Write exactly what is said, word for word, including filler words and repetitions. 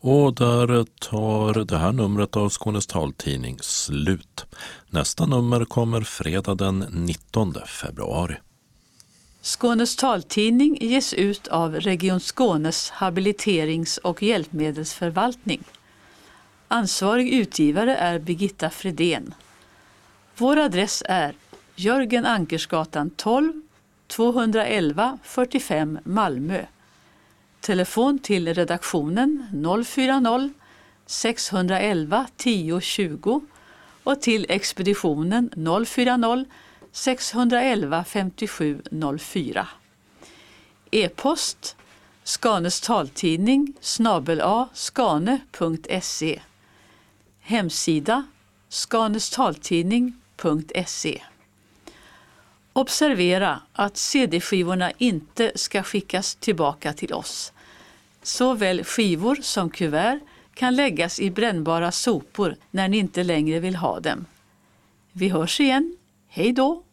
Och där tar det här numret av Skånes taltidning slut. Nästa nummer kommer fredag den nittonde februari. Skånes taltidning ges ut av Region Skånes habiliterings- och hjälpmedelsförvaltning. Ansvarig utgivare är Birgitta Fredén. Vår adress är Jörgen Ankersgatan tolv, tvåhundraelva fyrtiofem Malmö. Telefon till redaktionen noll fyra noll, sex ett ett tio tjugo och till expeditionen noll fyra noll, sex ett ett femtiosju noll fyra. E-post Skanes taltidning snabel a skane punkt se. Hemsida skanestaltidning punkt se. Observera att cd-skivorna inte ska skickas tillbaka till oss. Såväl skivor som kuvert kan läggas i brännbara sopor när ni inte längre vill ha dem. Vi hörs igen. Hej då!